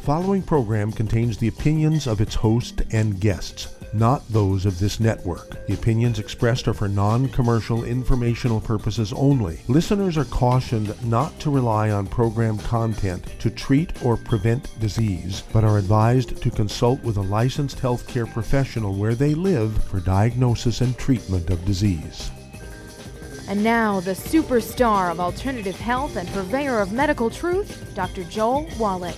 following program contains the opinions of its host and guests, not those of this network. The opinions expressed are for non-commercial informational purposes only. Listeners are cautioned not to rely on program content to treat or prevent disease, but are advised to consult with a licensed healthcare professional where they live for diagnosis and treatment of disease. And now, the superstar of alternative health and purveyor of medical truth, Dr. Joel Wallach.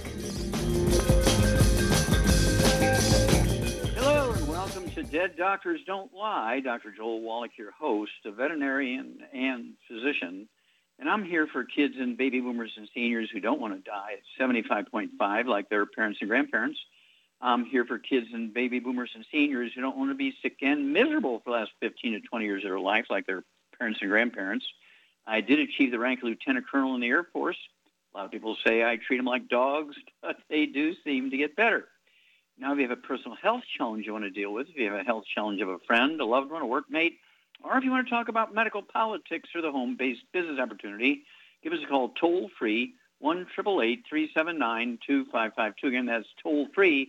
Hello, and welcome to Dead Doctors Don't Lie. Dr. Joel Wallach, your host, a veterinarian and physician. And I'm here for kids and baby boomers and seniors who don't want to die at 75.5 like their parents and grandparents. I'm here for kids and baby boomers and seniors who don't want to be sick and miserable for the last 15 to 20 years of their life like their parents and grandparents. I did achieve the rank of lieutenant colonel in the Air Force. A lot of people say I treat them like dogs, but they do seem to get better. Now, if you have a personal health challenge you want to deal with, if you have a health challenge of a friend, a loved one, a workmate, or if you want to talk about medical politics or the home-based business opportunity, give us a call toll-free, 1-888-379-2552. Again, that's toll-free,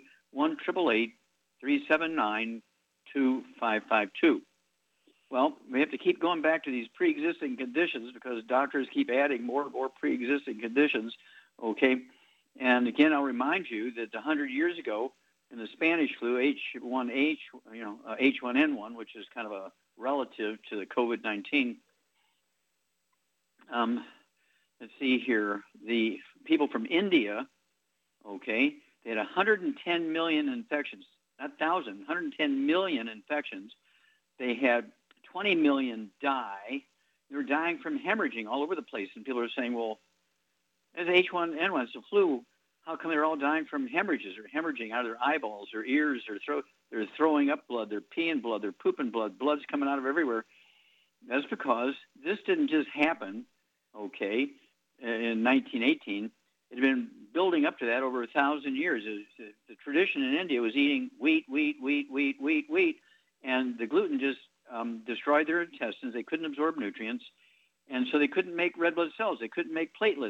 1-888-379-2552. Well, we have to keep going back to these pre-existing conditions because doctors keep adding more and more pre-existing conditions, okay? And again, I'll remind you that 100 years ago in the Spanish flu, H1N1, which is kind of a relative to the COVID-19, let's see here, the people from India, okay, they had 110 million infections, not 1,000, 110 million infections. They had 20 million die. They were dying from hemorrhaging all over the place. And people are saying, well, as H1N1, it's a flu, how come they're all dying from hemorrhages or hemorrhaging out of their eyeballs or ears or throat? They're throwing up blood, they're peeing blood, they're pooping blood, blood's coming out of everywhere. That's because this didn't just happen, okay, in 1918. It had been building up to that over 1,000 years. The tradition in India was eating wheat, and the gluten just destroyed their intestines. They couldn't absorb nutrients, and so they couldn't make red blood cells. They couldn't make platelets.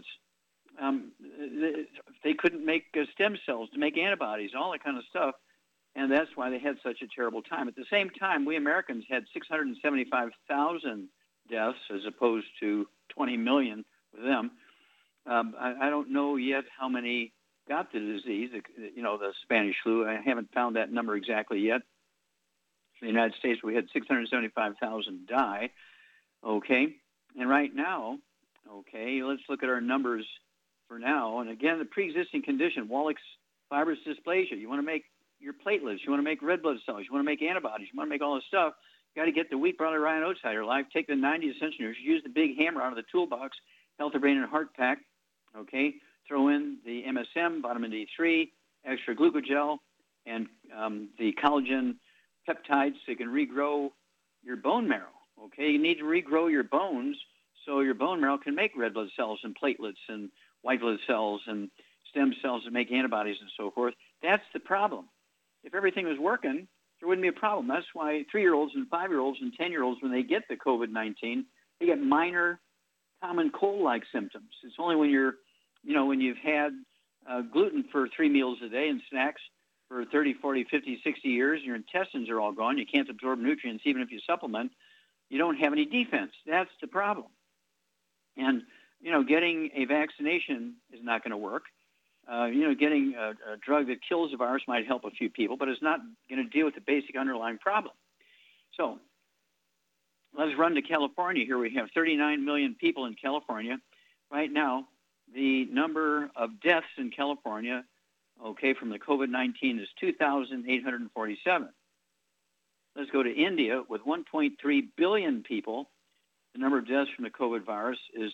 They couldn't make stem cells to make antibodies, all that kind of stuff, and that's why they had such a terrible time. At the same time, we Americans had 675,000 deaths as opposed to 20 million with them. I don't know yet how many got the disease, the Spanish flu. I haven't found that number exactly yet. In the United States, we had 675,000 die, okay? And right now, okay, let's look at our numbers for now. And again, the pre-existing condition, Wallach's fibrous dysplasia. You want to make your platelets. You want to make red blood cells. You want to make antibodies. You want to make all this stuff. You got to get the wheat, barley, rye, and oats out of your life. Take the 90 essential nutrients. Use the big hammer out of the toolbox, Healthy Brain and Heart Pack, okay? Throw in the MSM, vitamin D3, extra glucogel, and the collagen peptides so you can regrow your bone marrow, okay? You need to regrow your bones so your bone marrow can make red blood cells and platelets and white blood cells and stem cells that make antibodies and so forth. That's the problem. If everything was working, there wouldn't be a problem. That's why 3-year-olds and 5-year-olds and 10-year-olds, when they get the COVID-19, they get minor common cold-like symptoms. It's only when when you've had gluten for 3 meals a day and snacks for 30, 40, 50, 60 years, and your intestines are all gone, you can't absorb nutrients even if you supplement, you don't have any defense. That's the problem. And, getting a vaccination is not going to work. Getting a drug that kills the virus might help a few people, but it's not going to deal with the basic underlying problem. So let's run to California here. We have 39 million people in California. Right now, the number of deaths in California, from the COVID-19 is 2,847. Let's go to India with 1.3 billion people. The number of deaths from the COVID virus is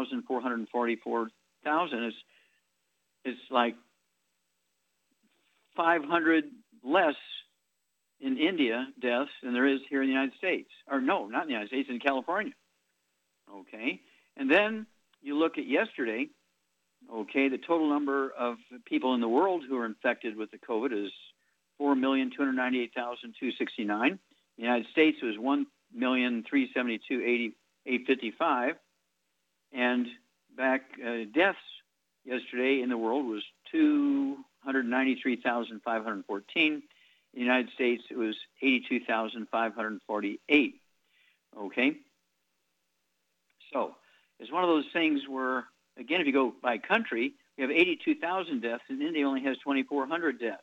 2,444,000. It's like 500 less in India deaths than there is here in the United States. Or no, not in the United States, in California. Okay? And then you look at yesterday, the total number of people in the world who are infected with the COVID is 4,298,269. In the United States, it was 1,372,855. And back deaths yesterday in the world was 193,514. In the United States, it was 82,548. Okay? So it's one of those things where, again, if you go by country, we have 82,000 deaths, and India only has 2,400 deaths.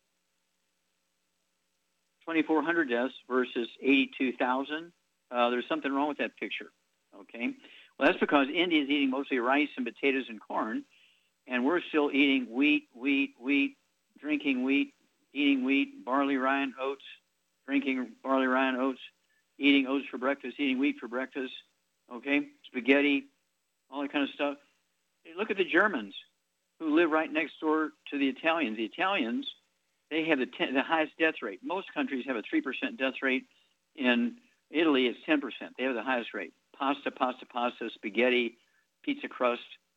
2,400 deaths versus 82,000. There's something wrong with that picture. Okay? Well, that's because India is eating mostly rice and potatoes and corn, and we're still eating wheat, drinking wheat, eating wheat, barley, rye, and oats, drinking barley, rye, and oats, eating oats for breakfast, eating wheat for breakfast, okay, spaghetti, all that kind of stuff. Look at the Germans who live right next door to the Italians. The Italians, they have the highest death rate. Most countries have a 3% death rate. In Italy, it's 10%. They have the highest rate. Pasta, spaghetti, pizza crust,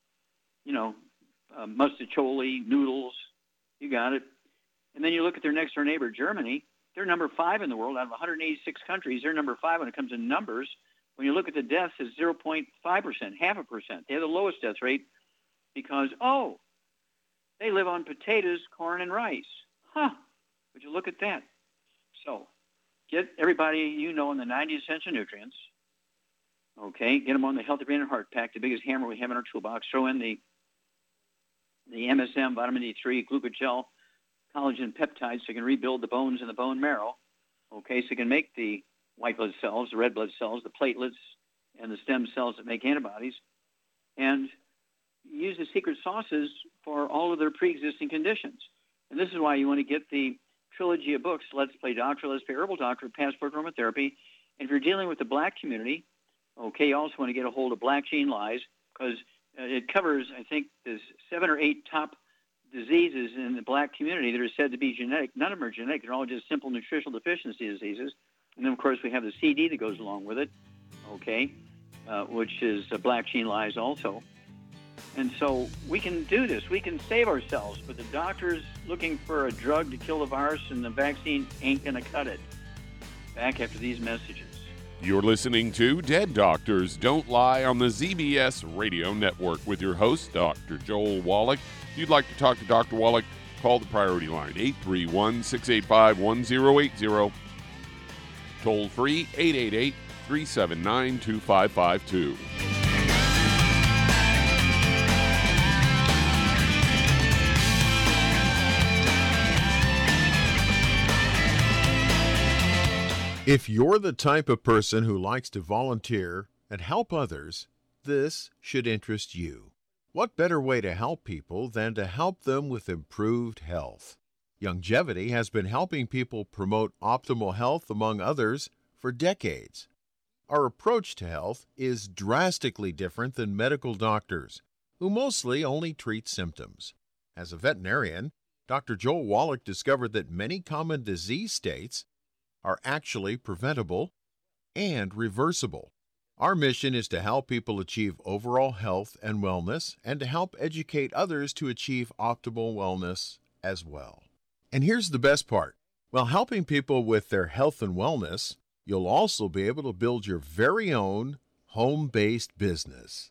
mustacholi, noodles, you got it. And then you look at their next door neighbor, Germany. They're number 5 in the world. Out of 186 countries, they're number 5 when it comes to numbers. When you look at the deaths, it's 0.5%, 0.5%. They have the lowest death rate because, they live on potatoes, corn, and rice. Would you look at that? So get everybody in the 90 essential nutrients. Okay, get them on the Healthy Brain and Heart Pack, the biggest hammer we have in our toolbox. Throw in the MSM, vitamin D3, glucogel, collagen peptides, so you can rebuild the bones and the bone marrow. Okay, so you can make the white blood cells, the red blood cells, the platelets, and the stem cells that make antibodies, and use the secret sauces for all of their pre-existing conditions. And this is why you want to get the trilogy of books, Let's Play Doctor, Let's Play Herbal Doctor, Passport Aromatherapy. And if you're dealing with the black community, okay, you also want to get a hold of Black Gene Lies, because it covers, I think, there's 7 or 8 top diseases in the black community that are said to be genetic. None of them are genetic. They're all just simple nutritional deficiency diseases. And then, of course, we have the CD that goes along with it, okay, which is Black Gene Lies also. And so we can do this. We can save ourselves, but the doctor's looking for a drug to kill the virus, and the vaccine ain't going to cut it. Back after these messages. You're listening to Dead Doctors Don't Lie on the ZBS Radio Network with your host, Dr. Joel Wallach. If you'd like to talk to Dr. Wallach, call the priority line, 831-685-1080. Toll free, 888-379-2552. If you're the type of person who likes to volunteer and help others, this should interest you. What better way to help people than to help them with improved health? Youngevity has been helping people promote optimal health among others for decades. Our approach to health is drastically different than medical doctors, who mostly only treat symptoms. As a veterinarian, Dr. Joel Wallach discovered that many common disease states are actually preventable and reversible. Our mission is to help people achieve overall health and wellness, and to help educate others to achieve optimal wellness as well. And here's the best part. While helping people with their health and wellness, you'll also be able to build your very own home-based business.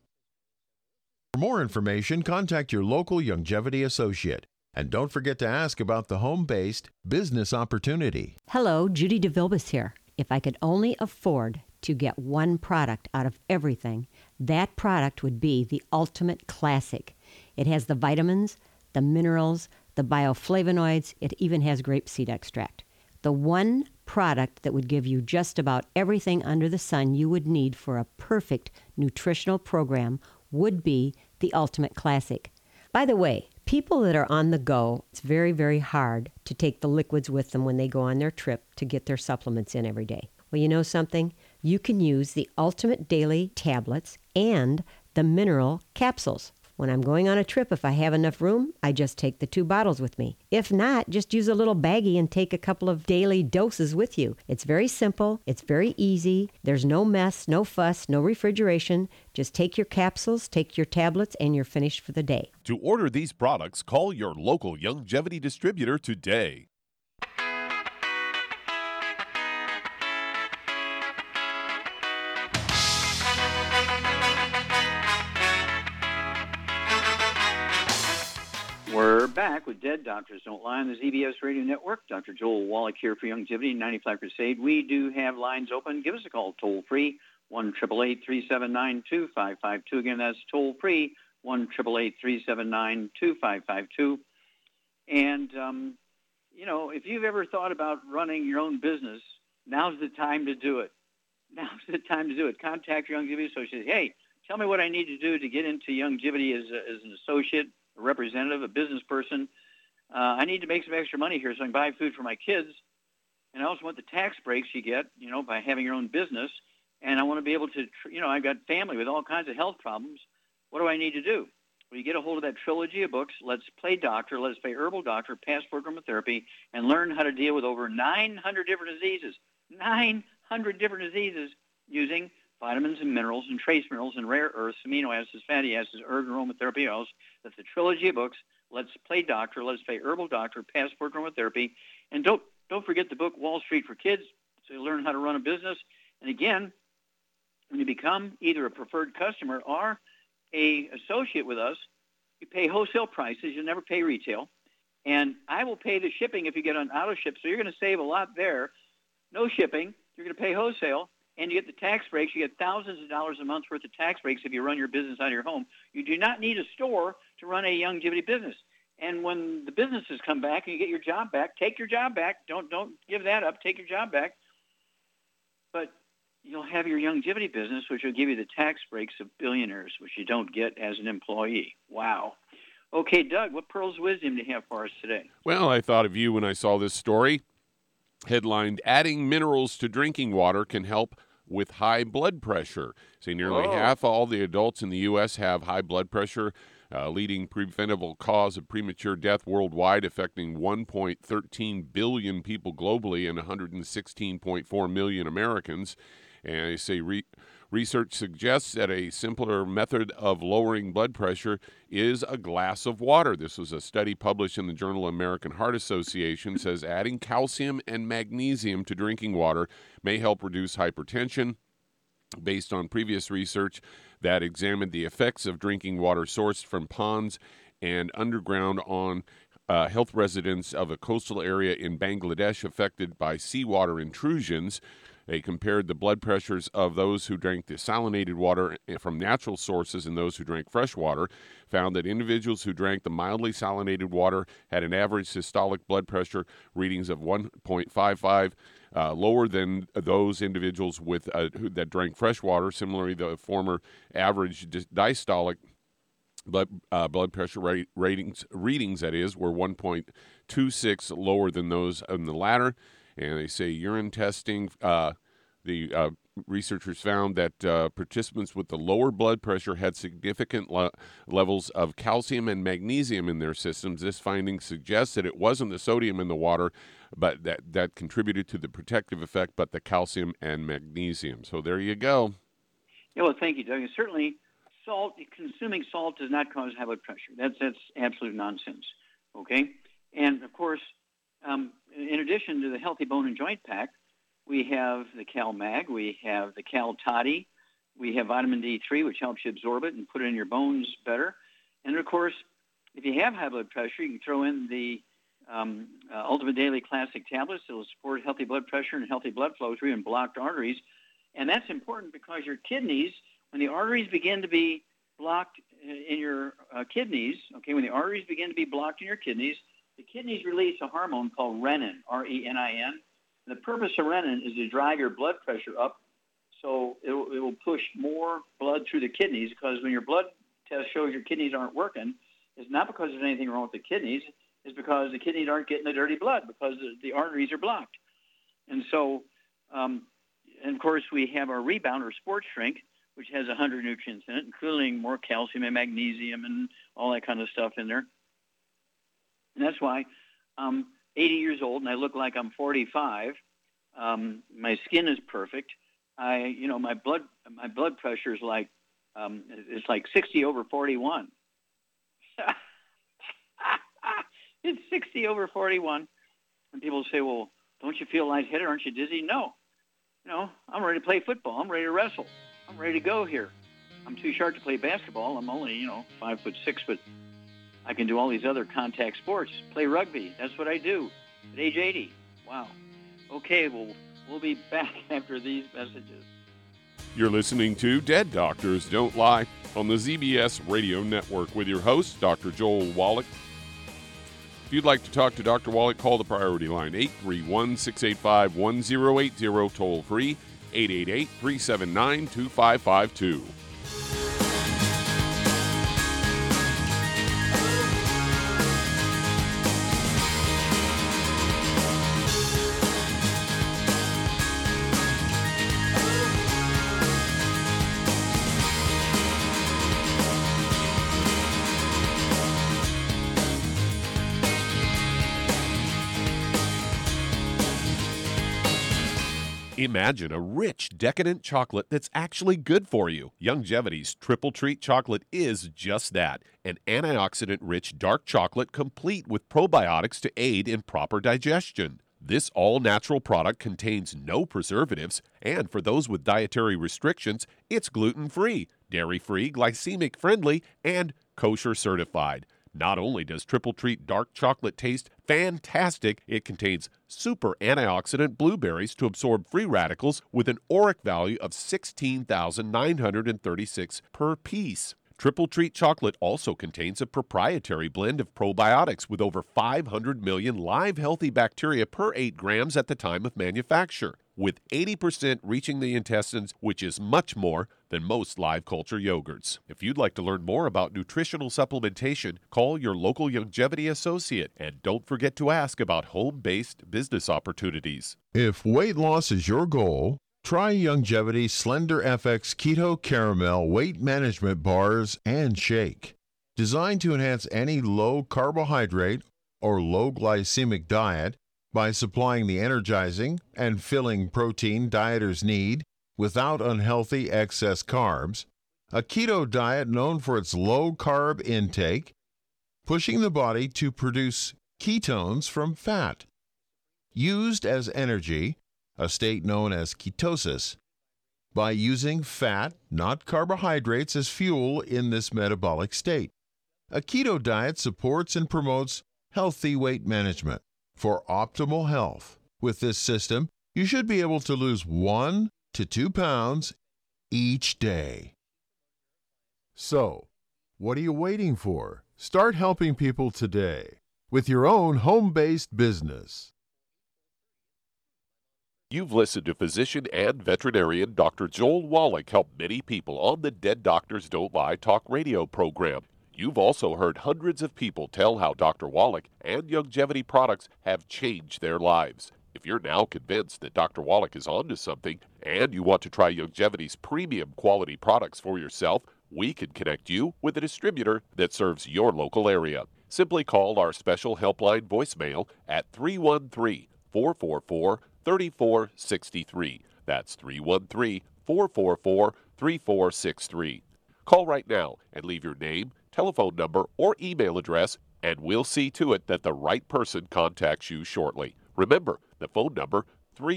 For more information, contact your local Youngevity associate. And don't forget to ask about the home-based business opportunity. Hello, Judy DeVilbiss here. If I could only afford to get one product out of everything, that product would be the Ultimate Classic. It has the vitamins, the minerals, the bioflavonoids. It even has grapeseed extract. The one product that would give you just about everything under the sun you would need for a perfect nutritional program would be the Ultimate Classic. By the way, people that are on the go, it's very, very hard to take the liquids with them when they go on their trip to get their supplements in every day. Well, you know something? You can use the Ultimate Daily Tablets and the mineral capsules. When I'm going on a trip, if I have enough room, I just take the 2 bottles with me. If not, just use a little baggie and take a couple of daily doses with you. It's very simple. It's very easy. There's no mess, no fuss, no refrigeration. Just take your capsules, take your tablets, and you're finished for the day. To order these products, call your local Youngevity distributor today. We're back with Dead Doctors Don't Lie on the ZBS Radio Network. Dr. Joel Wallach here for Youngevity 95 Crusade. We do have lines open. Give us a call toll-free, 1-888-379-2552. Again, that's toll-free, 1-888-379-2552. And, if you've ever thought about running your own business, now's the time to do it. Now's the time to do it. Contact your Youngevity associate. Hey, tell me what I need to do to get into Youngevity as an associate, a representative, a business person. I need to make some extra money here so I can buy food for my kids. And I also want the tax breaks you get, by having your own business. And I want to be able to, I've got family with all kinds of health problems. What do I need to do? Well, you get a hold of that trilogy of books, Let's Play Doctor, Let's Play Herbal Doctor, Passport Aromatherapy, and learn how to deal with over 900 different diseases. 900 different diseases using vitamins and minerals and trace minerals and rare earths, amino acids, fatty acids, herbs, and aromatherapy oils. That's the trilogy of books, Let's Play Doctor, Let's Play Herbal Doctor, Passport Aromatherapy. And don't forget the book Wall Street for Kids, so you learn how to run a business. And again, when you become either a preferred customer or a associate with us, you pay wholesale prices. You'll never pay retail. And I will pay the shipping if you get on auto ship, so you're going to save a lot there. No shipping. You're going to pay wholesale. And you get the tax breaks. You get thousands of dollars a month worth of tax breaks if you run your business out of your home. You do not need a store to run a Youngevity business. And when the businesses come back and you get your job back, take your job back. Don't give that up. Take your job back. But you'll have your Youngevity business, which will give you the tax breaks of billionaires, which you don't get as an employee. Wow. Okay, Doug, what pearls of wisdom do you have for us today? Well, I thought of you when I saw this story. Headlined, Adding Minerals to Drinking Water Can Help with High Blood Pressure. Say nearly half all the adults in the U.S. have high blood pressure, leading preventable cause of premature death worldwide, affecting 1.13 billion people globally and 116.4 million Americans. And they say research suggests that a simpler method of lowering blood pressure is a glass of water. This was a study published in the Journal of American Heart Association, says adding calcium and magnesium to drinking water may help reduce hypertension. Based on previous research that examined the effects of drinking water sourced from ponds and underground on health residents of a coastal area in Bangladesh affected by seawater intrusions. They compared the blood pressures of those who drank desalinated water from natural sources and those who drank fresh water, found that individuals who drank the mildly salinated water had an average systolic blood pressure readings of 1.55, lower than those individuals that drank fresh water. Similarly, the former average diastolic blood pressure readings that is, were 1.26 lower than those in the latter. And they say urine testing, the researchers found that participants with the lower blood pressure had significant levels of calcium and magnesium in their systems. This finding suggests that it wasn't the sodium in the water, but that contributed to the protective effect, but the calcium and magnesium. So there you go. Yeah, well, thank you, Doug. And certainly, consuming salt does not cause high blood pressure. That's absolute nonsense. Okay, and of course, in addition to the Healthy Bone and Joint Pack, we have the CalMag, we have the CalToddy, we have vitamin D3, which helps you absorb it and put it in your bones better. And of course, if you have high blood pressure, you can throw in the Ultimate Daily Classic tablets that will support healthy blood pressure and healthy blood flow through and blocked arteries. And that's important because your kidneys, when the arteries begin to be blocked in your kidneys, when the arteries begin to be blocked in your kidneys, the kidneys release a hormone called renin, R-E-N-I-N. And the purpose of renin is to drive your blood pressure up, so it will push more blood through the kidneys, because when your blood test shows your kidneys aren't working, it's not because there's anything wrong with the kidneys. It's because the kidneys aren't getting the dirty blood because the arteries are blocked. And so, and of course, we have our Rebound or Sports Drink, which has 100 nutrients in it, including more calcium and magnesium and all that kind of stuff in there. And that's why I'm 80 years old and I look like I'm 45. My skin is perfect. My blood pressure is like it's like 60 over 41. It's 60 over 41. And people say, "Well, don't you feel lightheaded? Aren't you dizzy?" No. I'm ready to play football. I'm ready to wrestle. I'm ready to go here. I'm too short to play basketball. I'm only 5'6", but I can do all these other contact sports, play rugby. That's what I do at age 80. Wow. Okay, well, we'll be back after these messages. You're listening to Dead Doctors Don't Lie on the ZBS Radio Network with your host, Dr. Joel Wallach. If you'd like to talk to Dr. Wallach, call the priority line, 831-685-1080, toll free, 888-379-2552. Imagine a rich, decadent chocolate that's actually good for you. Youngevity's Triple Treat chocolate is just that, an antioxidant-rich dark chocolate complete with probiotics to aid in proper digestion. This all-natural product contains no preservatives, and for those with dietary restrictions, it's gluten-free, dairy-free, glycemic-friendly, and kosher certified. Not only does Triple Treat dark chocolate taste fantastic, it contains super antioxidant blueberries to absorb free radicals with an ORAC value of 16,936 per piece. Triple Treat chocolate also contains a proprietary blend of probiotics with over 500 million live healthy bacteria per 8 grams at the time of manufacture, with 80% reaching the intestines, which is much more than most live culture yogurts. If you'd like to learn more about nutritional supplementation, call your local Youngevity associate, and don't forget to ask about home-based business opportunities. If weight loss is your goal, try Youngevity Slender FX Keto Caramel Weight Management Bars and Shake. Designed to enhance any low carbohydrate or low glycemic diet by supplying the energizing and filling protein dieters need without unhealthy excess carbs, a keto diet known for its low carb intake, pushing the body to produce ketones from fat. Used as energy, a state known as ketosis, by using fat, not carbohydrates, as fuel in this metabolic state. A keto diet supports and promotes healthy weight management. For optimal health, with this system, you should be able to lose 1 to 2 pounds each day. So, what are you waiting for? Start helping people today with your own home-based business. You've listened to physician and veterinarian Dr. Joel Wallach help many people on the Dead Doctors Don't Lie talk radio program. You've also heard hundreds of people tell how Dr. Wallach and Youngevity products have changed their lives. If you're now convinced that Dr. Wallach is onto something and you want to try Youngevity's premium quality products for yourself, we can connect you with a distributor that serves your local area. Simply call our special helpline voicemail at 313-444-3463. That's 313-444-3463. Call right now and leave your name, telephone number, or email address, and we'll see to it that the right person contacts you shortly. Remember, the phone number,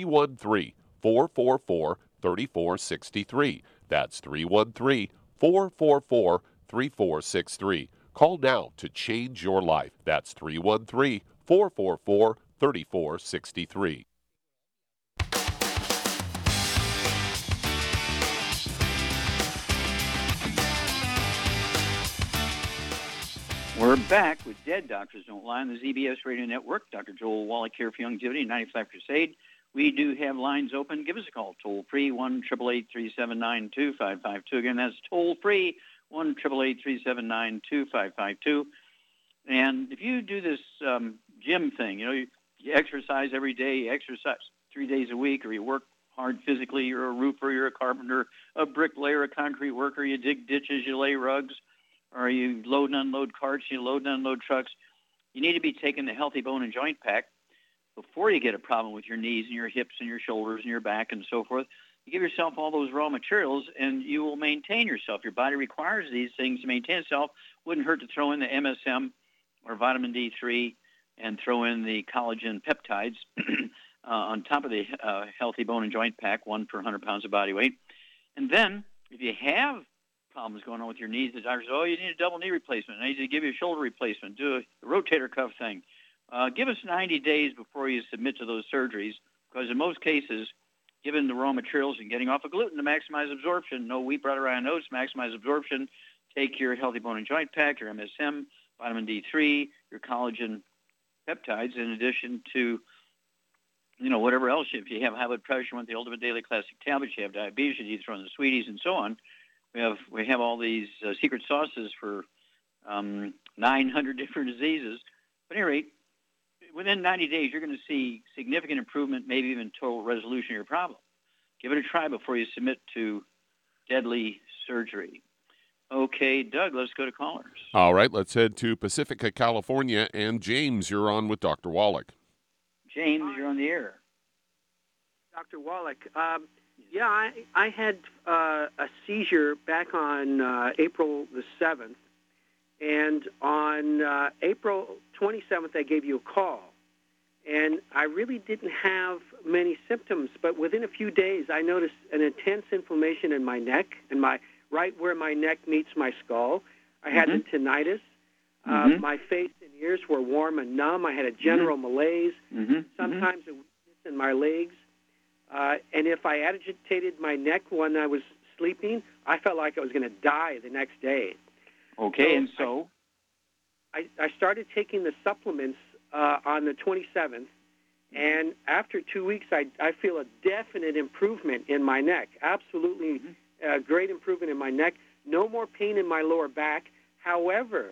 313-444-3463. That's 313-444-3463. Call now to change your life. That's 313-444-3463. We're back with Dead Doctors Don't Lie on the ZBS Radio Network. Dr. Joel Wallach here for Youngevity 95 Crusade. We do have lines open. Give us a call, toll-free, 1-888-379-2552. Again, that's toll-free, 1-888-379-2552. And if you do this gym thing, you exercise every day, you exercise 3 days a week, or you work hard physically, you're a roofer, you're a carpenter, a bricklayer, a concrete worker, you dig ditches, you lay rugs, or you load and unload carts, you load and unload trucks, you need to be taking the Healthy Bone and Joint Pack before you get a problem with your knees and your hips and your shoulders and your back and so forth. You give yourself all those raw materials and you will maintain yourself. Your body requires these things to maintain itself. Wouldn't hurt to throw in the MSM or vitamin D3 and throw in the collagen peptides on top of the Healthy Bone and Joint Pack, 1 per 100 pounds of body weight. And then if you have problems going on with your knees. The doctor says, you need a double knee replacement. I need to give you a shoulder replacement. Do a rotator cuff thing. Give us 90 days before you submit to those surgeries, because in most cases, given the raw materials and getting off of gluten to maximize absorption, no wheat, butter, rye, and oats, maximize absorption, take your Healthy Bone and Joint Pack, your MSM, vitamin D3, your collagen peptides, in addition to, whatever else. If you have high blood pressure, you want the Ultimate Daily Classic tablets. You have diabetes, you need to throw in the sweeties and so on. We have all these secret sauces for 900 different diseases. But at any rate, within 90 days, you're going to see significant improvement, maybe even total resolution of your problem. Give it a try before you submit to deadly surgery. Okay, Doug, let's go to callers. All right, let's head to Pacifica, California. And James, you're on with Dr. Wallach. James, you're on the air. Dr. Wallach, I had a seizure back on April the 7th, and on April 27th I gave you a call, and I really didn't have many symptoms, but within a few days I noticed an intense inflammation in my neck, and right where my neck meets my skull. I had the tinnitus. My face and ears were warm and numb. I had a general malaise, sometimes a weakness in my legs. And if I agitated my neck when I was sleeping, I felt like I was going to die the next day. Okay, so I started taking the supplements on the 27th, and after 2 weeks, I feel a definite improvement in my neck. Absolutely great improvement in my neck. No more pain in my lower back. However,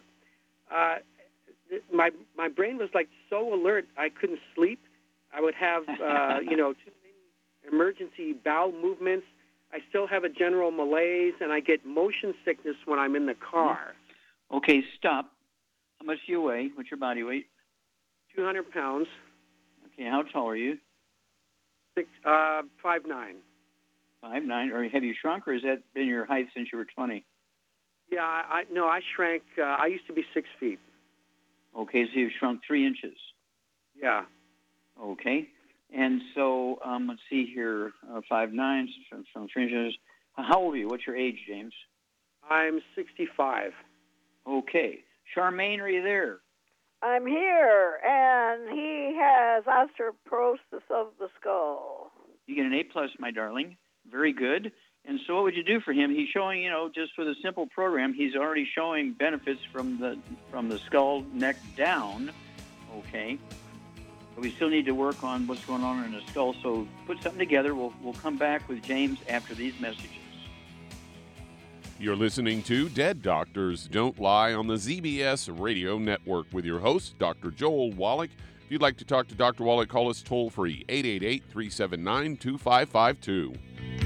my brain was like so alert I couldn't sleep. I would have too many emergency bowel movements. I still have a general malaise, and I get motion sickness when I'm in the car. Okay, stop. How much do you weigh? What's your body weight? 200 pounds. Okay, how tall are you? 5'9". 5'9". Or have you shrunk, or has that been your height since you were 20? Yeah, I shrank. I used to be 6 feet. Okay, so you've shrunk 3 inches. Yeah. Okay. And so, let's see here, 5'9", from 3 inches. How old are you? What's your age, James? I'm 65. Okay. Charmaine, are you there? I'm here, and he has osteoporosis of the skull. You get an A+, my darling. Very good. And so what would you do for him? He's showing, just with a simple program, he's already showing benefits from the skull, neck down. Okay. But we still need to work on what's going on in the skull. So put something together. We'll come back with James after these messages. You're listening to Dead Doctors Don't Lie on the ZBS Radio Network with your host, Dr. Joel Wallach. If you'd like to talk to Dr. Wallach, call us toll-free, 888-379-2552.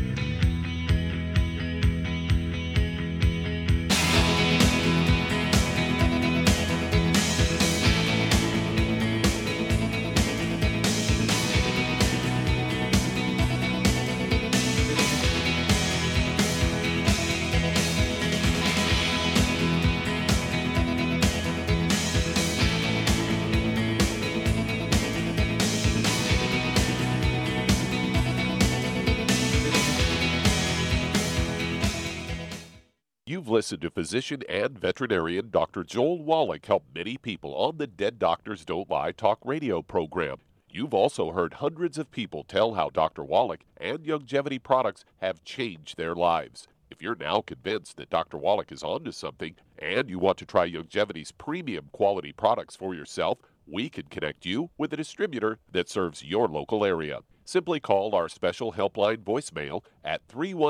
You've listened to physician and veterinarian Dr. Joel Wallach help many people on the Dead Doctors Don't Lie talk radio program. You've also heard hundreds of people tell how Dr. Wallach and Youngevity products have changed their lives. If you're now convinced that Dr. Wallach is onto something and you want to try Youngevity's premium quality products for yourself, we can connect you with a distributor that serves your local area. Simply call our special helpline voicemail at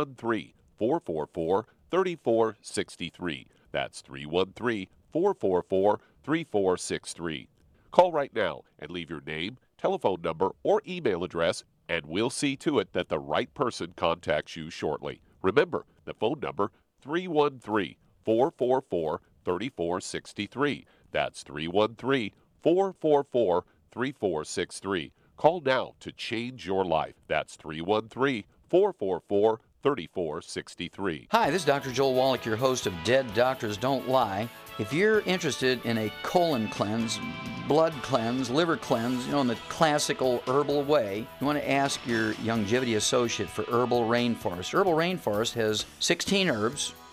313-444-3463. That's 313-444-3463. Call right now and leave your name, telephone number, or email address, and we'll see to it that the right person contacts you shortly. Remember, the phone number, 313-444-3463. That's 313-444-3463. Call now to change your life. That's 313-444-3463. Hi, this is Dr. Joel Wallach, your host of Dead Doctors Don't Lie. If you're interested in a colon cleanse, blood cleanse, liver cleanse, in the classical herbal way, you want to ask your Youngevity associate for Herbal Rainforest. Herbal Rainforest has 16 herbs,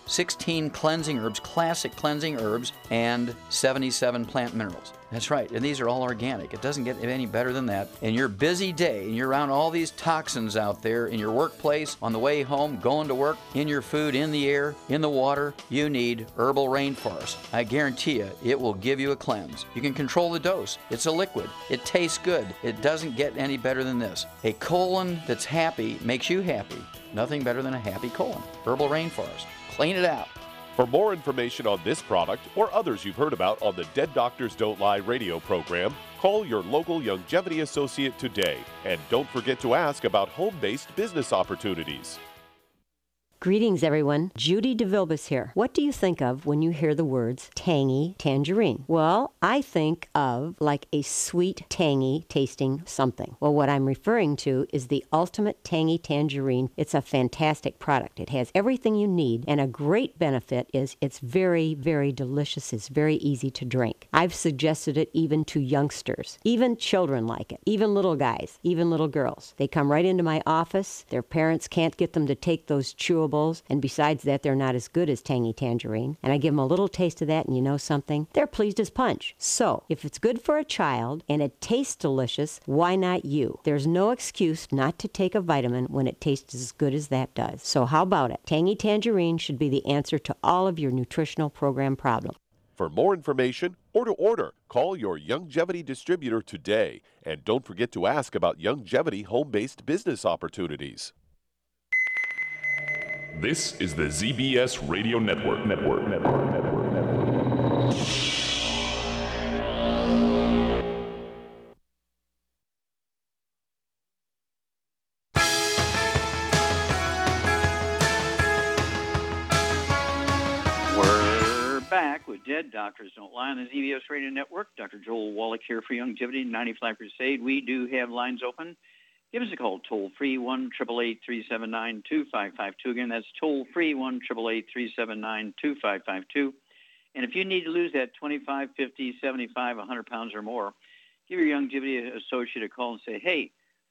16 cleansing herbs, classic cleansing herbs, and 77 plant minerals. That's right, and these are all organic. It doesn't get any better than that. In your busy day, and you're around all these toxins out there in your workplace, on the way home, going to work, in your food, in the air, in the water, you need Herbal Rainforest. I guarantee you, it will give you a cleanse. You can control the dose. It's a liquid. It tastes good. It doesn't get any better than this. A colon that's happy makes you happy. Nothing better than a happy colon. Herbal Rainforest. Clean it out. For more information on this product or others you've heard about on the Dead Doctors Don't Lie radio program, call your local Youngevity associate today. And don't forget to ask about home-based business opportunities. Greetings, everyone. Judy DeVilbus here. What do you think of when you hear the words tangy tangerine? Well, I think of like a sweet, tangy tasting something. Well, what I'm referring to is the Ultimate Tangy Tangerine. It's a fantastic product. It has everything you need, and a great benefit is it's very, very delicious. It's very easy to drink. I've suggested it even to youngsters. Even children like it. Even little guys. Even little girls. They come right into my office. Their parents can't get them to take those chewables, and besides that, they're not as good as Tangy Tangerine. And I give them a little taste of that, and you know something? They're pleased as punch. So, if it's good for a child and it tastes delicious, why not you? There's no excuse not to take a vitamin when it tastes as good as that does. So how about it? Tangy Tangerine should be the answer to all of your nutritional program problems. For more information or to order, call your Youngevity distributor today. And don't forget to ask about Youngevity home-based business opportunities. This is the ZBS Radio Network. We're back with Dead Doctors Don't Lie on the ZBS Radio Network. Dr. Joel Wallach here for Youngevity 95 Crusade. We do have lines open. Give us a call, toll-free, 1-888-379-2552. Again, that's toll-free, 1-888-379-2552. And if you need to lose that 25, 50, 75, 100 pounds or more, give your Youngevity associate a call and say, hey,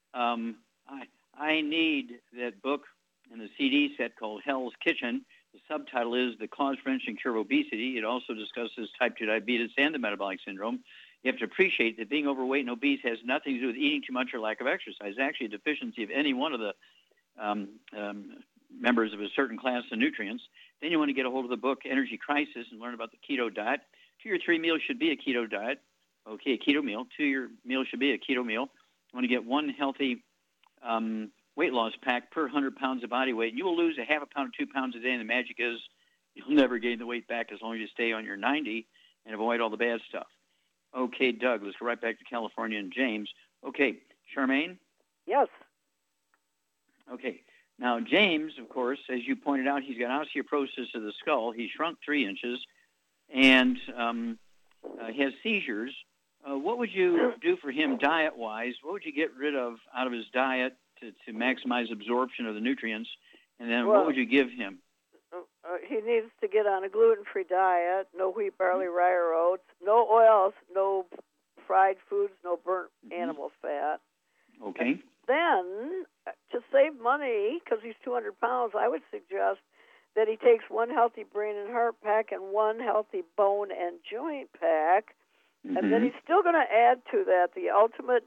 I need that book and the CD set called Hell's Kitchen. The subtitle is The Cause, Prevention, Cure of Obesity. It also discusses type 2 diabetes and the metabolic syndrome. You have to appreciate that being overweight and obese has nothing to do with eating too much or lack of exercise. It's actually a deficiency of any one of the members of a certain class of nutrients. Then you want to get a hold of the book, Energy Crisis, and learn about the keto diet. 2 or 3 meals should be a keto diet. Okay, a keto meal. 2 your meals should be a keto meal. You want to get one healthy weight loss pack per 100 pounds of body weight. You will lose a half a pound or 2 pounds a day, and the magic is you'll never gain the weight back as long as you stay on your 90 and avoid all the bad stuff. Okay, Doug, let's go right back to California and James. Okay, Charmaine? Yes. Okay. Now, James, of course, as you pointed out, he's got osteoporosis of the skull. He shrunk 3 inches and he has seizures. What would you do for him diet-wise? What would you get rid of out of his diet to maximize absorption of the nutrients? And then what would you give him? He needs to get on a gluten-free diet, no wheat, barley, rye, or oats, no oils, no fried foods, no burnt animal fat. Okay. And then, to save money, because he's 200 pounds, I would suggest that he takes 1 healthy brain and heart pack and 1 healthy bone and joint pack, and then he's still going to add to that the ultimate,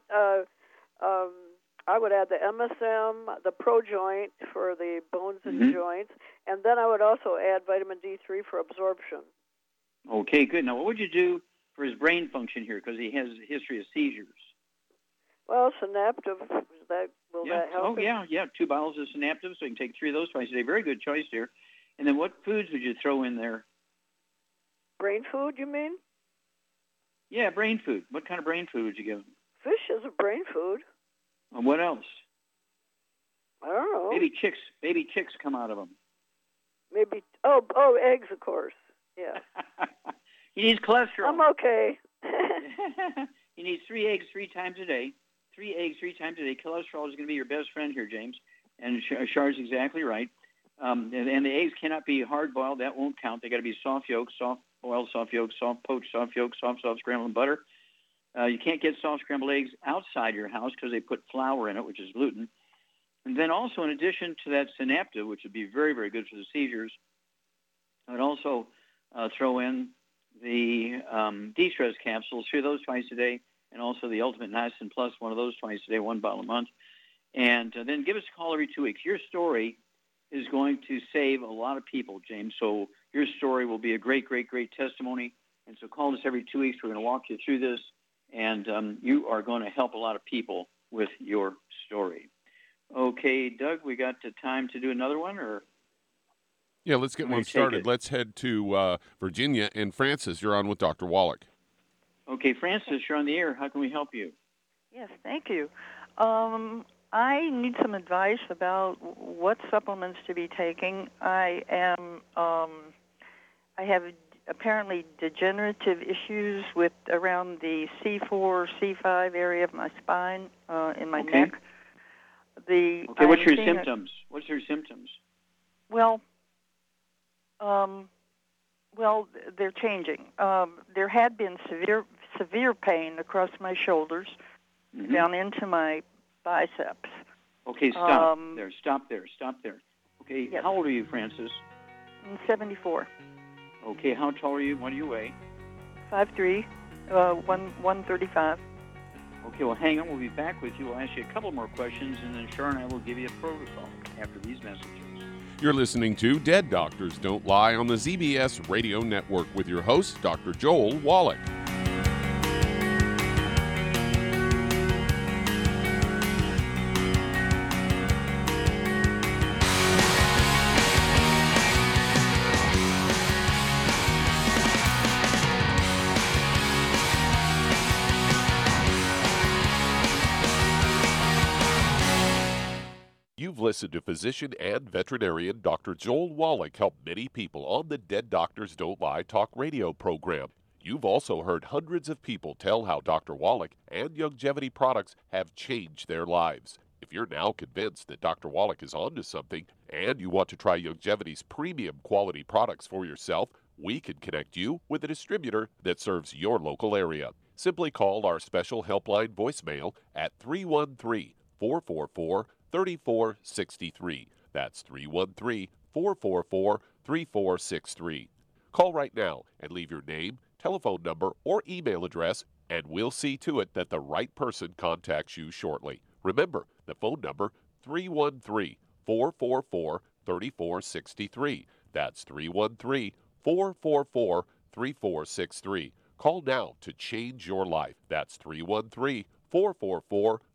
I would add the MSM, the Pro Joint for the bones and joints, and then I would also add vitamin D3 for absorption. Okay, good. Now, what would you do for his brain function here, because he has a history of seizures? Well, Synaptive, will that help? Oh, yeah, 2 bottles of Synaptive, so you can take 3 of those twice a day. Very good choice there. And then what foods would you throw in there? Brain food, you mean? Yeah, brain food. What kind of brain food would you give him? Fish is a brain food. And what else? I don't know. Baby chicks come out of them. Maybe, eggs, of course. Yeah. He needs cholesterol. I'm okay. He needs 3 eggs 3 times a day. 3 eggs 3 times a day. Cholesterol is going to be your best friend here, James. And Char's exactly right. And the eggs cannot be hard-boiled. That won't count. They got to be soft yolk, soft-boiled, soft yolk, soft poached, soft yolk, soft scrambled butter. You can't get soft scrambled eggs outside your house because they put flour in it, which is gluten. And then also, in addition to that Synaptive, which would be very, very good for the seizures, I would also throw in the de-stress capsules, 3 of those twice a day, and also the Ultimate Niacin Plus, 1 of those twice a day, 1 bottle a month. And then give us a call every 2 weeks. Your story is going to save a lot of people, James. So your story will be a great, great, great testimony. And so call us every 2 weeks. We're going to walk you through this, and you are going to help a lot of people with your story. Okay, Doug, we got the time to do another one, or? Yeah, let's get one started. Let's head to Virginia. And Francis, you're on with Dr. Wallach. Okay, Francis, you're on the air. How can we help you? Yes, thank you. I need some advice about what supplements to be taking. I have apparently degenerative issues with around the C4, C5 area of my spine, in my neck. What's your symptoms? What's your symptoms? Well, they're changing. There had been severe pain across my shoulders, down into my biceps. Okay, stop there. Okay, yes. How old are you, Francis? I'm 74. Okay, how tall are you? What do you weigh? 5'3", 135. Okay, well, hang on. We'll be back with you. We'll ask you a couple more questions, and then Sharon and I will give you a protocol after these messages. You're listening to Dead Doctors Don't Lie on the ZBS Radio Network with your host, Dr. Joel Wallach. Listen to physician and veterinarian Dr. Joel Wallach help many people on the Dead Doctors Don't Lie talk radio program. You've also heard hundreds of people tell how Dr. Wallach and Youngevity products have changed their lives. If you're now convinced that Dr. Wallach is onto something and you want to try Youngevity's premium quality products for yourself, we can connect you with a distributor that serves your local area. Simply call our special helpline voicemail at 313-444-3463. That's 313-444-3463. Call right now and leave your name, telephone number, or email address, and we'll see to it that the right person contacts you shortly. Remember, the phone number, 313-444-3463. That's 313-444-3463. Call now to change your life. That's 313-444-3463.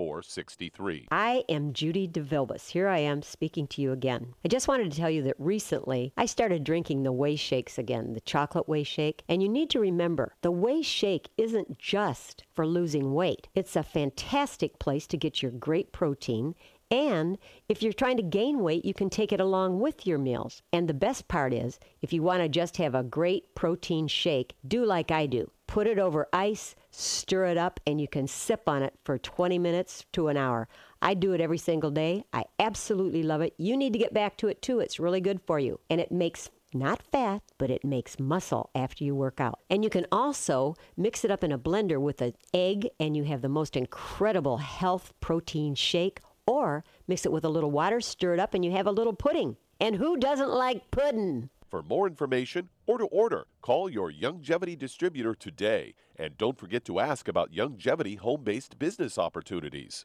I am Judy DeVilbus. Here I am speaking to you again. I just wanted to tell you that recently I started drinking the Whey Shakes again, the chocolate Whey Shake. And you need to remember, the Whey Shake isn't just for losing weight. It's a fantastic place to get your great protein. And if you're trying to gain weight, you can take it along with your meals. And the best part is, if you want to just have a great protein shake, do like I do. Put it over ice, stir it up, and you can sip on it for 20 minutes to an hour. I do it every single day. I absolutely love it. You need to get back to it too. It's really good for you. And it makes not fat, but it makes muscle after you work out. And you can also mix it up in a blender with an egg, and you have the most incredible health protein shake. Or mix it with a little water, stir it up, and you have a little pudding. And who doesn't like pudding? For more information or to order, call your Youngevity distributor today. And don't forget to ask about Youngevity home-based business opportunities.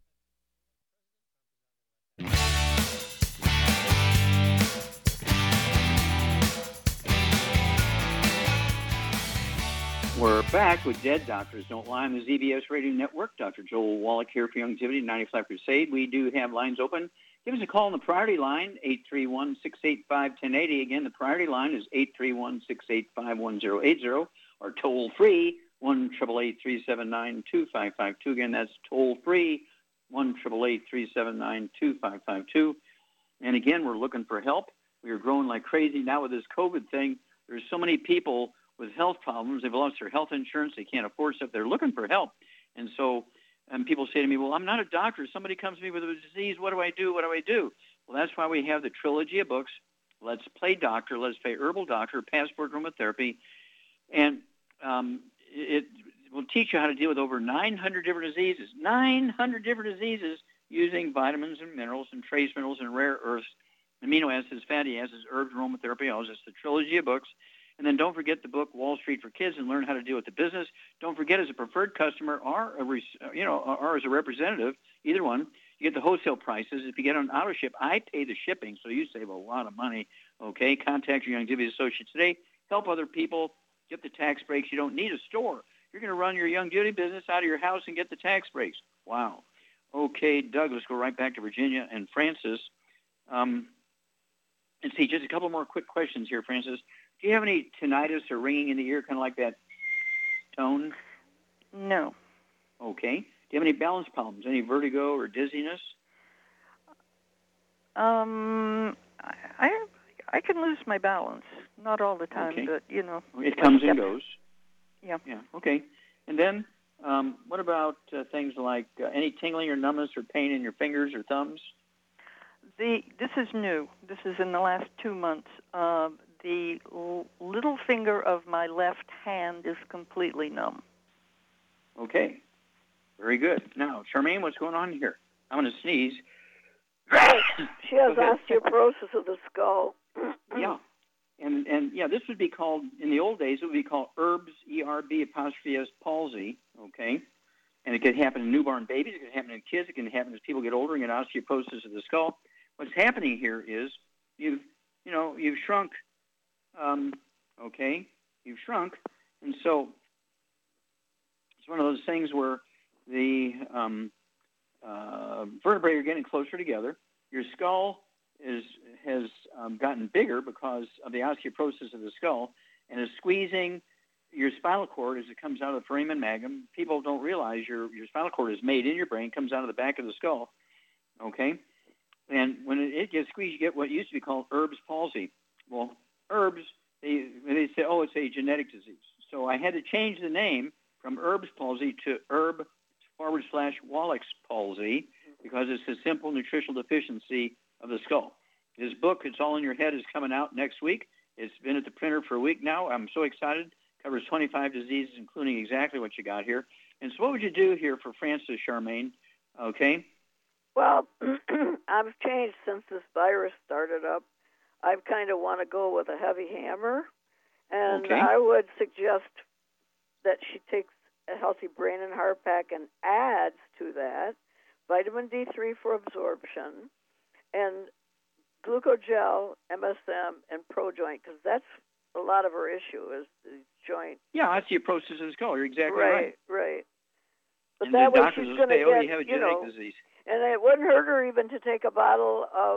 We're back with Dead Doctors Don't Lie on the ZBS Radio Network. Dr. Joel Wallach here for Youngevity 95 Crusade. We do have lines open. Give us a call on the priority line, 831-685-1080. Again, the priority line is 831-685-1080, or toll-free, 1-888-379-2552. Again, that's toll-free, 1-888-379-2552. And again, we're looking for help. We are growing like crazy now with this COVID thing. There's so many people with health problems. They've lost their health insurance. They can't afford stuff. They're looking for help. And so people say to me, well, I'm not a doctor. Somebody comes to me with a disease. What do I do? What do I do? Well, that's why we have the trilogy of books, Let's Play Doctor, Let's Play Herbal Doctor, Passport Aromatherapy. And it will teach you how to deal with over 900 different diseases, 900 different diseases using vitamins and minerals and trace minerals and rare earths amino acids, fatty acids, herbs, aromatherapy oils. It's the trilogy of books. And then don't forget the book Wall Street for Kids and Learn How to Deal with the Business. Don't forget, as a preferred customer or as a representative, either one, you get the wholesale prices. If you get on auto ship, I pay the shipping, so you save a lot of money. Okay, contact your Youngevity associate today. Help other people get the tax breaks. You don't need a store. You're going to run your Youngevity business out of your house and get the tax breaks. Wow. Okay, Doug, let's go right back to Virginia and Francis. And see, just a couple more quick questions here, Francis. Do you have any tinnitus or ringing in the ear, kind of like that tone? No. Okay. Do you have any balance problems, any vertigo or dizziness? I can lose my balance. Not all the time, okay. but, It comes and goes. Yeah. Yeah, okay. And then what about things like any tingling or numbness or pain in your fingers or thumbs? This is new. This is in the last 2 months. The little finger of my left hand is completely numb. Okay. Very good. Now, Charmaine, what's going on here? I'm going to sneeze. She has osteoporosis of the skull. Yeah. And this would be called, in the old days, it would be called ERBS, E-R-B-S palsy, okay? And it could happen in newborn babies. It can happen in kids. It can happen as people get older and get osteoporosis of the skull. What's happening here is you've shrunk, okay? You've shrunk. And so it's one of those things where the vertebrae are getting closer together. Your skull has gotten bigger because of the osteoporosis of the skull and is squeezing your spinal cord as it comes out of the foramen magnum. People don't realize your spinal cord is made in your brain, comes out of the back of the skull, okay? And when it gets squeezed, you get what used to be called ERBS palsy. Well, ERBS, they say, it's a genetic disease. So I had to change the name from ERBS palsy to ERB/Wallach's palsy because it's a simple nutritional deficiency of the skull. His book, It's All in Your Head, is coming out next week. It's been at the printer for a week now. I'm so excited. Covers 25 diseases, including exactly what you got here. And so what would you do here for Francis, Charmaine? Okay? Well, I've changed since this virus started up. I kind of want to go with a heavy hammer. And okay. I would suggest that she takes a healthy brain and heart pack and adds to that vitamin D3 for absorption and glucogel, MSM, and ProJoint, because that's a lot of her issue is the joint. Yeah, osteoporosis of the skull. You're exactly right. Right. But and that the way doctors she's will going to say, get, you have a genetic disease. And it wouldn't hurt her even to take a bottle of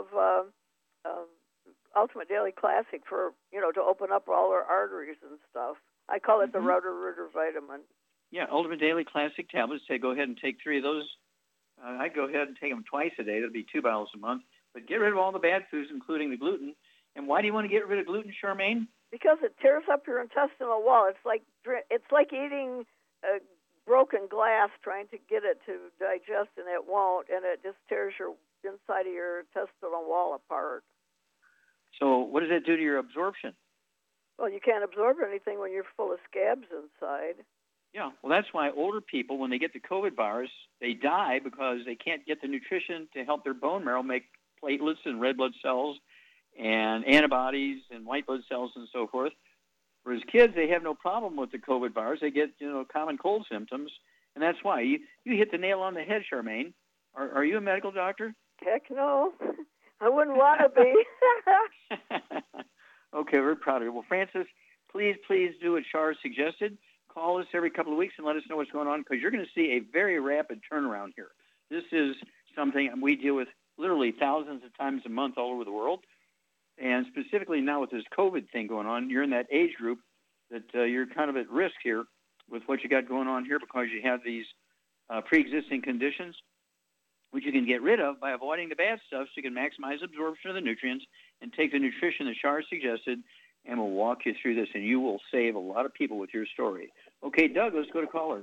Ultimate Daily Classic for, to open up all her arteries and stuff. I call it the Roto-Rooter vitamin. Yeah, Ultimate Daily Classic tablets. Say go ahead and take 3 of those. I'd go ahead and take them twice a day. That'd be 2 bottles a month. But get rid of all the bad foods, including the gluten. And why do you want to get rid of gluten, Charmaine? Because it tears up your intestinal wall. It's like eating broken glass, trying to get it to digest, and it won't, and it just tears your inside of your intestinal wall apart. So what does that do to your absorption? Well, you can't absorb anything when you're full of scabs inside. Yeah, well, that's why older people, when they get the COVID virus, they die because they can't get the nutrition to help their bone marrow make platelets and red blood cells and antibodies and white blood cells and so forth. Whereas kids, they have no problem with the COVID virus. They get, common cold symptoms, and that's why. You hit the nail on the head, Charmaine. Are you a medical doctor? Heck no. I wouldn't want to be. Okay, we're proud of you. Well, Francis, please do what Char suggested. Call us every couple of weeks and let us know what's going on because you're going to see a very rapid turnaround here. This is something we deal with literally thousands of times a month all over the world. And specifically now with this COVID thing going on, you're in that age group that you're kind of at risk here with what you got going on here because you have these pre-existing conditions, which you can get rid of by avoiding the bad stuff so you can maximize absorption of the nutrients and take the nutrition that Char suggested, and we'll walk you through this, and you will save a lot of people with your story. Okay, Doug, let's go to callers.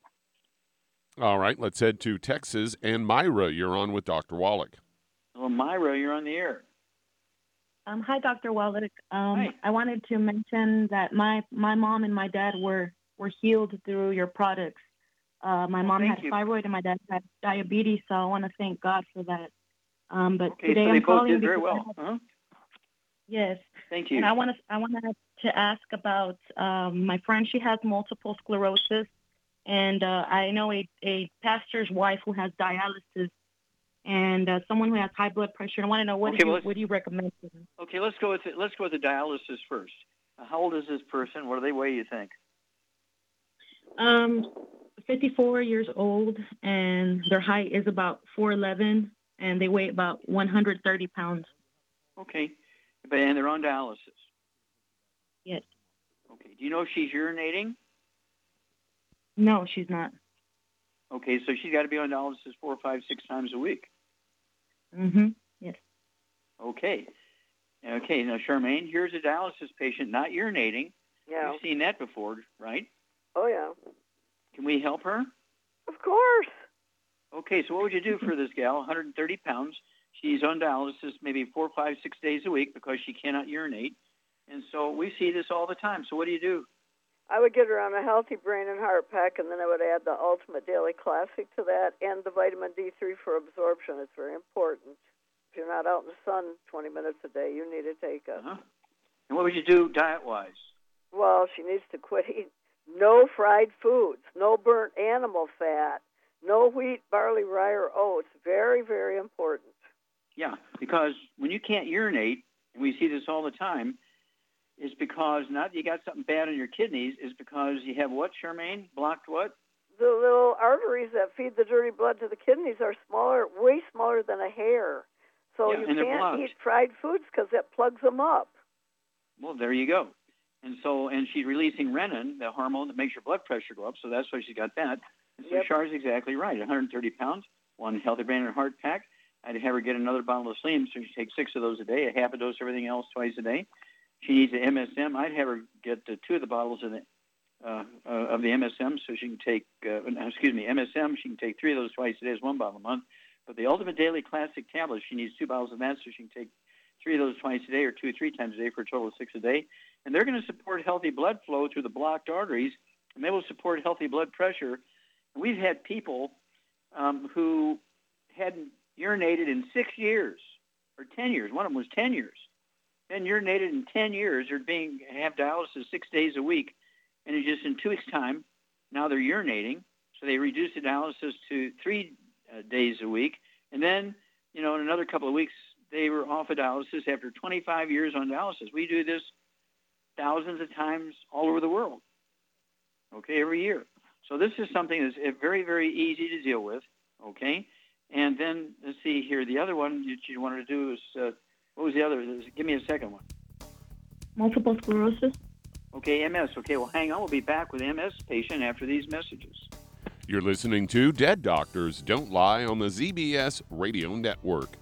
All right, let's head to Texas. And Myra, you're on with Dr. Wallach. Well, Myra, you're on the air. Hi, Dr. Wallach. Hi. I wanted to mention that my mom and my dad were healed through your products. My mom had thyroid and my dad had diabetes, so I want to thank God for that. But Okay, today so I'm they both calling did very because well. Huh? Yes. Thank you. And I wanted to ask about my friend. She has multiple sclerosis, and I know a pastor's wife who has dialysis, and someone who has high blood pressure. I want to know what do you recommend for them? Okay, let's go with the dialysis first. How old is this person? What do they weigh, you think? 54 years old, and their height is about 4'11", and they weigh about 130 pounds. Okay, and they're on dialysis. Yes. Okay. Do you know if she's urinating? No, she's not. Okay, so she's got to be on dialysis 4, 5, 6 times a week. Yes. Okay. Okay, now, Charmaine, here's a dialysis patient not urinating. Yeah. You've seen that before, right? Oh, yeah. Can we help her? Of course. Okay, so what would you do for this gal, 130 pounds? She's on dialysis maybe 4, 5, 6 days a week because she cannot urinate. And so we see this all the time. So what do? I would get her on a Healthy Brain and Heart Pack, and then I would add the Ultimate Daily Classic to that and the vitamin D3 for absorption. It's very important. If you're not out in the sun 20 minutes a day, you need to take it. And what would you do diet-wise? Well, she needs to quit eating no fried foods, no burnt animal fat, no wheat, barley, rye, or oats. Very, very important. Yeah, because when you can't urinate, and we see this all the time, is because not that you got something bad in your kidneys, is because you have what, Charmaine? Blocked what? The little arteries that feed the dirty blood to the kidneys are smaller, way smaller than a hair. So Yeah, you and they're can't blocked. eat fried foods because that plugs them up. Well, there you go. And she's releasing renin, the hormone that makes your blood pressure go up, so that's why she's got that. And so Char's exactly right. 130 pounds, one Healthy Brain and Heart Pack. I'd have her get another bottle of Slim, so she takes 6 of those a day, a half a dose of everything else twice a day. She needs an MSM. I'd have her get 2 of the bottles of the MSM, so she can take, MSM, she can take 3 of those twice a day, is 1 bottle a month. But the Ultimate Daily Classic tablets, she needs 2 bottles of that, so she can take 3 of those twice a day or 2 or 3 times a day for a total of 6 a day. And they're going to support healthy blood flow through the blocked arteries, and they will support healthy blood pressure. And we've had people who hadn't urinated in 6 years or 10 years. One of them was 10 years. Then urinated in 10 years. They're have dialysis 6 days a week. And it's just in 2 weeks' time, now they're urinating. So they reduced the dialysis to 3 days a week. And then, in another couple of weeks, they were off of dialysis after 25 years on dialysis. We do this thousands of times all over the world, okay, every year. So this is something that's very, very easy to deal with, okay? And then, let's see here, the other one that you wanted to do is, what was the other? Give me a second one. Multiple sclerosis. Okay, MS. Okay, well, hang on. We'll be back with MS patient after these messages. You're listening to Dead Doctors Don't Lie on the ZBS Radio Network.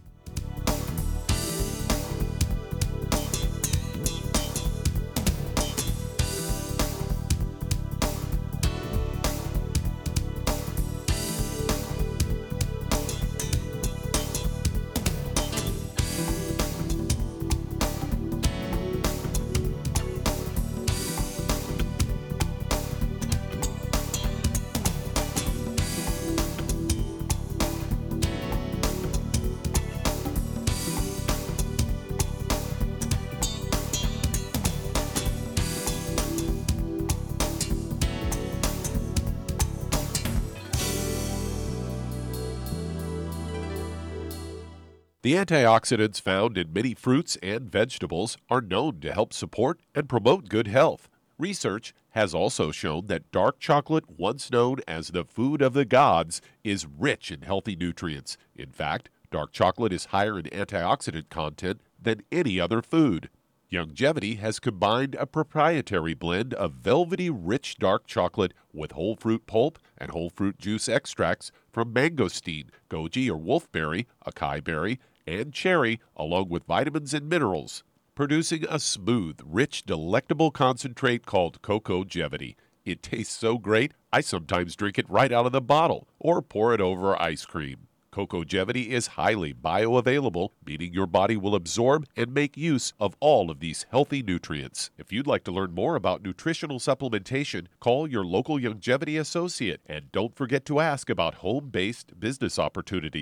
The antioxidants found in many fruits and vegetables are known to help support and promote good health. Research has also shown that dark chocolate, once known as the food of the gods, is rich in healthy nutrients. In fact, dark chocolate is higher in antioxidant content than any other food. Youngevity has combined a proprietary blend of velvety rich dark chocolate with whole fruit pulp and whole fruit juice extracts from mangosteen, goji or wolfberry, acai berry, and cherry, along with vitamins and minerals, producing a smooth, rich, delectable concentrate called Cocogevity. It tastes so great, I sometimes drink it right out of the bottle or pour it over ice cream. Cocogevity is highly bioavailable, meaning your body will absorb and make use of all of these healthy nutrients. If you'd like to learn more about nutritional supplementation, call your local Youngevity associate and don't forget to ask about home-based business opportunities.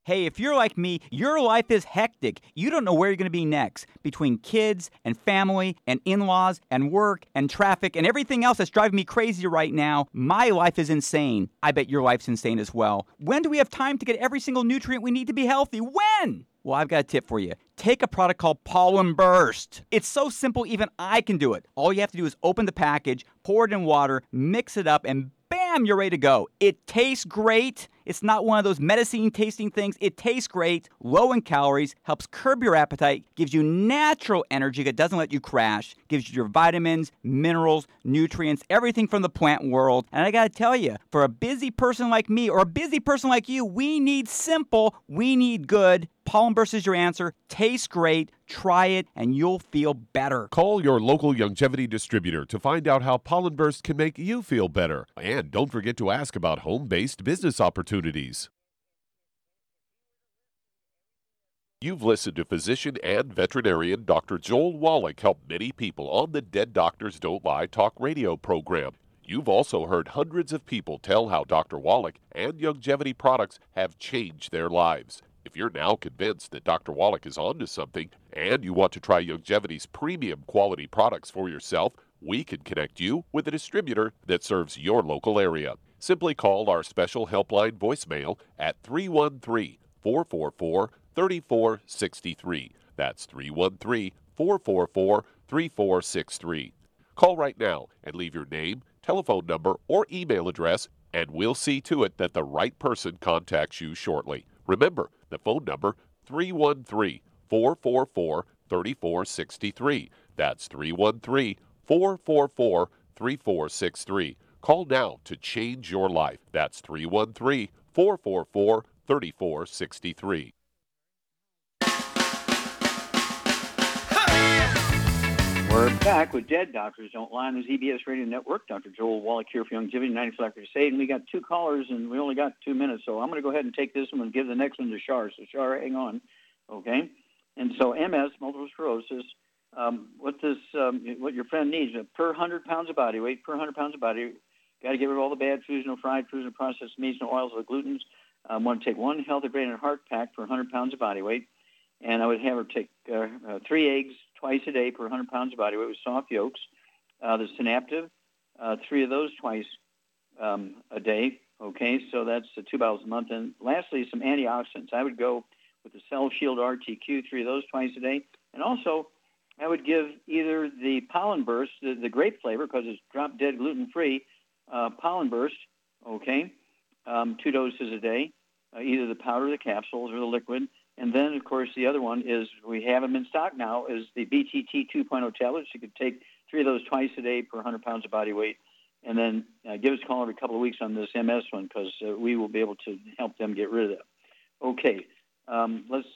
Hey, if you're like me, your life is hectic. You don't know where you're going to be next. Between kids and family and in-laws and work and traffic and everything else that's driving me crazy right now, my life is insane. I bet your life's insane as well. When do we have time to get every single nutrient we need to be healthy? When? Well, I've got a tip for you. Take a product called Pollen Burst. It's so simple, even I can do it. All you have to do is open the package, pour it in water, mix it up, and bam, you're ready to go. It tastes great. It's not one of those medicine tasting things. It tastes great, low in calories, helps curb your appetite, gives you natural energy that doesn't let you crash, gives you your vitamins, minerals, nutrients, everything from the plant world. And I gotta tell you, for a busy person like me or a busy person like you, we need simple, we need good. Pollen Burst is your answer. Tastes great. Try it, and you'll feel better. Call your local Youngevity distributor to find out how Pollen Burst can make you feel better. And don't forget to ask about home-based business opportunities. You've listened to physician and veterinarian Dr. Joel Wallach help many people on the Dead Doctors Don't Lie talk radio program. You've also heard hundreds of people tell how Dr. Wallach and Youngevity products have changed their lives. If you're now convinced that Dr. Wallach is onto something and you want to try Youngevity's premium quality products for yourself, we can connect you with a distributor that serves your local area. Simply call our special helpline voicemail at 313-444-3463. That's 313-444-3463. Call right now and leave your name, telephone number, or email address, and we'll see to it that the right person contacts you shortly. Remember, the phone number, 313-444-3463. That's 313-444-3463. Call now to change your life. That's 313-444-3463. We're back with Dead Doctors Don't Lie on the ZBS Radio Network. Dr. Joel Wallach here for Youngevity, 94 Crusade, and we got two callers, and we only got 2 minutes, so I'm going to go ahead and take this one and give the next one to Shar. So, Shar, hang on, okay? And so, MS, multiple sclerosis, what your friend needs, per 100 pounds of body weight, got to get rid of all the bad foods, no fried foods, no processed meats, no oils, no glutens. Want to take one healthy brain and heart pack per 100 pounds of body weight, and I would have her take 3 eggs twice a day per 100 pounds of body weight with soft yolks. The Synaptive, 3 of those twice a day. Okay, so that's 2 bottles a month. And lastly, some antioxidants. I would go with the Cell Shield RTQ, 3 of those twice a day. And also, I would give either the Pollen Burst, the grape flavor, because it's drop-dead gluten-free, Pollen Burst, okay, 2 doses a day, either the powder, the capsules, or the liquid. And then, of course, the other one is, we have them in stock now, is the BTT 2.0 tablets. You could take 3 of those twice a day per 100 pounds of body weight. And then give us a call every couple of weeks on this MS one, because we will be able to help them get rid of that. Okay, let's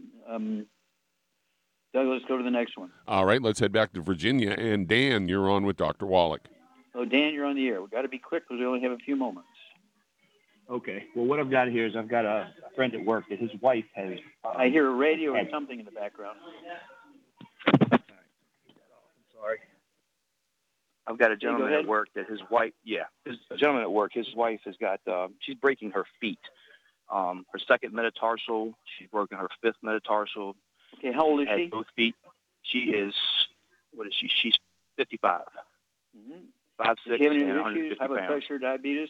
go to the next one. All right, let's head back to Virginia. And Dan, you're on with Dr. Wallach. So, Dan, you're on the air. We've got to be quick because we only have a few moments. Okay. Well, what I've got here is I've got a friend at work that his wife has... I hear a radio or something in the background. I'm sorry. I've got a gentleman at work that his wife... Yeah. A gentleman at work, his wife has got... she's breaking her feet. Her second metatarsal. She's broken her fifth metatarsal. Okay. How old is she? Both feet. She is... What is she? She's 55. Mm-hmm. 5'6", Does she have any and issues? 150 High blood pounds. pressure, diabetes?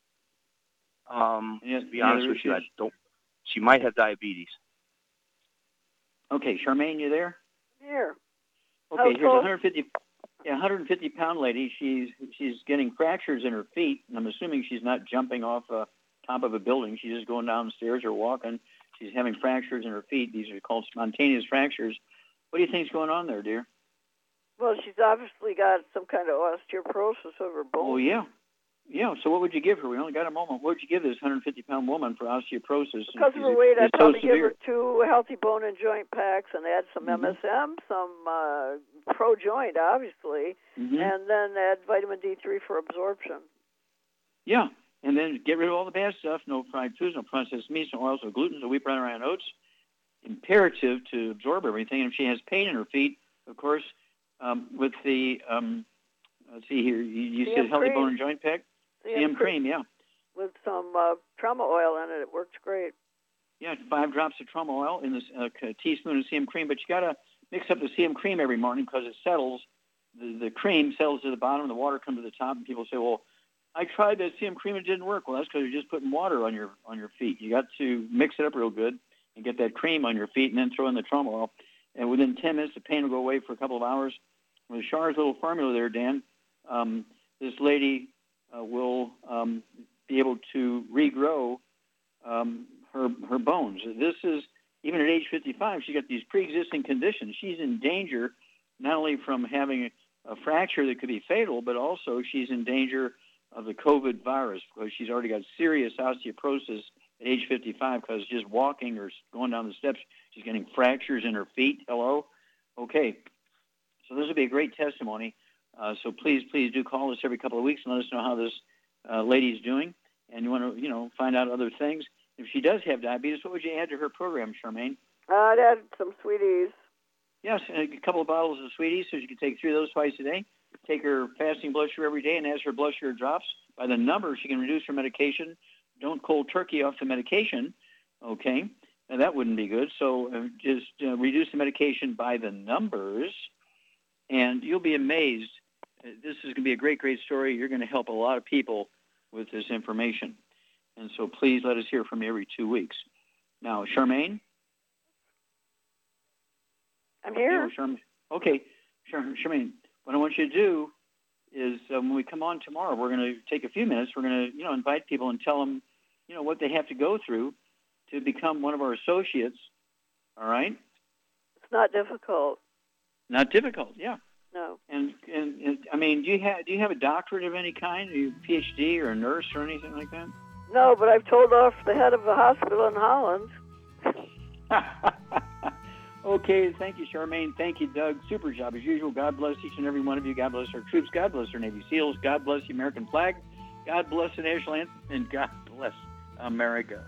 To be honest with you, I don't. She might have diabetes. Okay, Charmaine, you there? Here. Okay, here's a 150-pound lady. She's getting fractures in her feet, and I'm assuming she's not jumping off top of a building. She's just going downstairs or walking. She's having fractures in her feet. These are called spontaneous fractures. What do you think's going on there, dear? Well, she's obviously got some kind of osteoporosis of her bone. Oh, yeah. Yeah, so what would you give her? We only got a moment. What would you give this 150-pound woman for osteoporosis? Because of her weight, I'd probably give her 2 healthy bone and joint packs and add some MSM, some Pro Joint, obviously, and then add vitamin D3 for absorption. Yeah, and then get rid of all the bad stuff, no fried foods, no processed meats, no oils, no gluten, no wheat, bran, rye, and oats. Imperative to absorb everything. And if she has pain in her feet, of course, with the, let's see here, you said healthy bone and joint pack? CM cream, yeah. With some trauma oil in it. It works great. Yeah, 5 drops of trauma oil in a teaspoon of CM cream, but you got to mix up the CM cream every morning because it settles. The cream settles to the bottom, the water comes to the top, and people say, well, I tried that CM cream, it didn't work. Well, that's because you're just putting water on your feet. You got to mix it up real good and get that cream on your feet and then throw in the trauma oil. And within 10 minutes, the pain will go away for a couple of hours. With Char's little formula there, Dan, this lady will be able to regrow her bones. This is, even at age 55, she's got these pre-existing conditions. She's in danger not only from having a fracture that could be fatal, but also she's in danger of the COVID virus because she's already got serious osteoporosis at age 55 because just walking or going down the steps, she's getting fractures in her feet. Hello? Okay. So this will be a great testimony. So please do call us every couple of weeks and let us know how this lady's doing. And you want to, find out other things. If she does have diabetes, what would you add to her program, Charmaine? I'd add some sweeties. Yes, a couple of bottles of sweeties, so she can take 3 of those twice a day. Take her fasting blood sugar every day, and as her blood sugar drops by the number, she can reduce her medication. Don't cold turkey off the medication, okay? Now, that wouldn't be good. So just reduce the medication by the numbers, and you'll be amazed. This is going to be a great, great story. You're going to help a lot of people with this information. And so please let us hear from you every 2 weeks. Now, Charmaine? I'm here. Okay, Charmaine, what I want you to do is when we come on tomorrow, we're going to take a few minutes. We're going to, invite people and tell them, what they have to go through to become one of our associates. All right? It's not difficult. Not difficult, yeah. No. And I mean, do you have a doctorate of any kind? Are you a PhD or a nurse or anything like that? No, but I've told off the head of the hospital in Holland. Okay, thank you, Charmaine. Thank you, Doug. Super job as usual. God bless each and every one of you. God bless our troops. God bless our Navy SEALs. God bless the American flag. God bless the national anthem. And God bless America.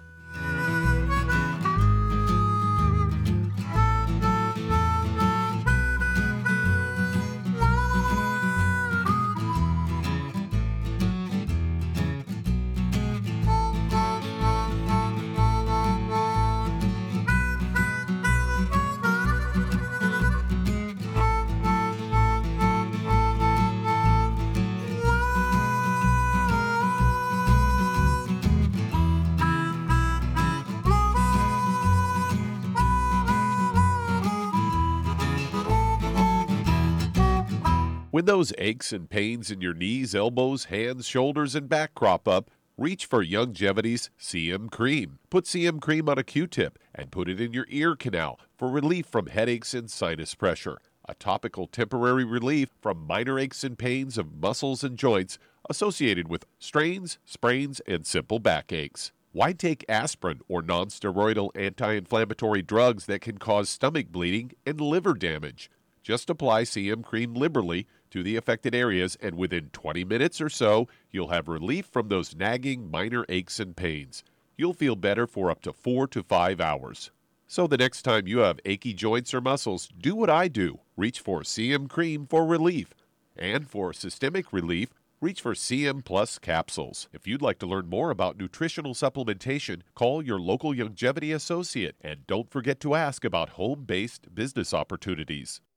When those aches and pains in your knees, elbows, hands, shoulders, and back crop up, reach for Youngevity's CM Cream. Put CM Cream on a Q-tip and put it in your ear canal for relief from headaches and sinus pressure. A topical temporary relief from minor aches and pains of muscles and joints associated with strains, sprains, and simple backaches. Why take aspirin or non-steroidal anti-inflammatory drugs that can cause stomach bleeding and liver damage? Just apply CM Cream liberally to the affected areas, and within 20 minutes or so, you'll have relief from those nagging minor aches and pains. You'll feel better for up to 4 to 5 hours. So the next time you have achy joints or muscles, do what I do. Reach for CM Cream for relief. And for systemic relief, reach for CM Plus capsules. If you'd like to learn more about nutritional supplementation, call your local Youngevity associate. And don't forget to ask about home-based business opportunities.